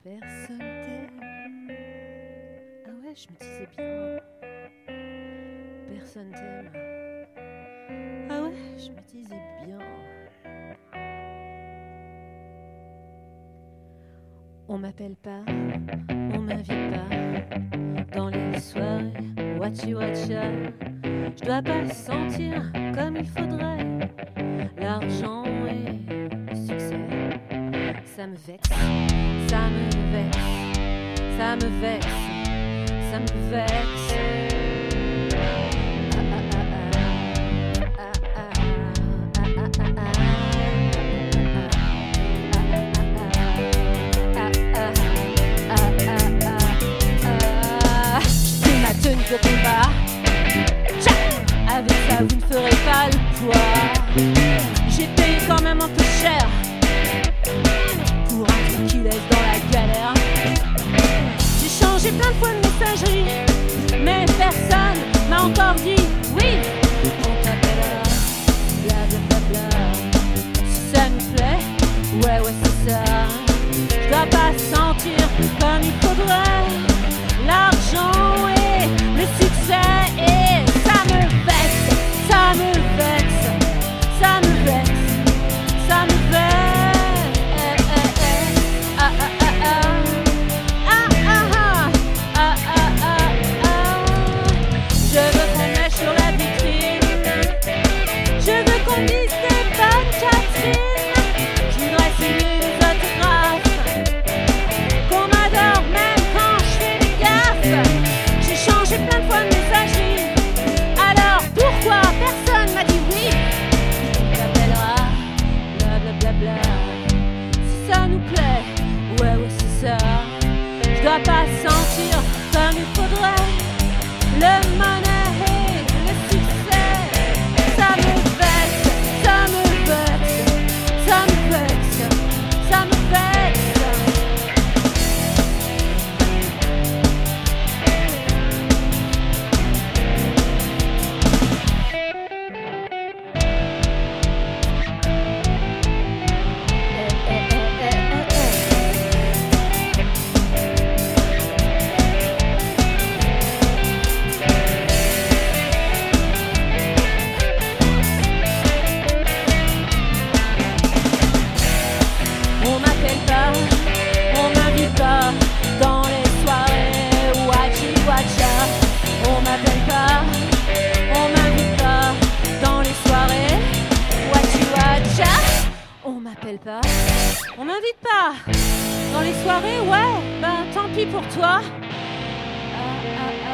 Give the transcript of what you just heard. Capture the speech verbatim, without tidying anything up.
Personne t'aime. Ah ouais, je me disais bien. Personne t'aime. Ah ouais, je me disais bien. On m'appelle pas, on m'invite pas dans les soirées watchy watcha. Je dois pas sentir comme il faudrait l'argent et le succès. Ça me vexe, ça me vexe, ça me vexe, ça me vexe. C'est ma tenue de combat. Avec ça vous ne ferez pas le poids. J'ai payé quand même un peu cher pour un truc qui laisse dans la galère. J'ai changé plein de fois de messagerie, mais personne m'a encore dit oui. On t'appellera, blablabla. Si ça nous plaît, ouais ouais c'est ça. Je dois pas sentir comme il faudrait l'argent et le succès, et ça me vexe, ça me vexe, ça me vexe, ça me vexe. Je veux qu'on mette sur la vitrine, je veux qu'on dise des bonnes Catherine. Je voudrais signer les autographes, qu'on m'adore même quand je fais des gaffes. J'ai changé plein de fois de messagerie, alors pourquoi personne m'a dit oui? On t'appellera, blablabla. Si ça nous plaît, ouais ouais c'est ça. Je dois pas sentir comme il faudrait le money et le succès. Ça me vexe, ça me vexe, ça me vexe, ça me vexe. On m'appelle pas, on m'invite pas dans les soirées watchy watcha. On m'appelle pas, on m'invite pas dans les soirées watchy watcha. On m'appelle pas, on m'invite pas dans les soirées, ouais, bah tant pis pour toi. Ah, ah, ah.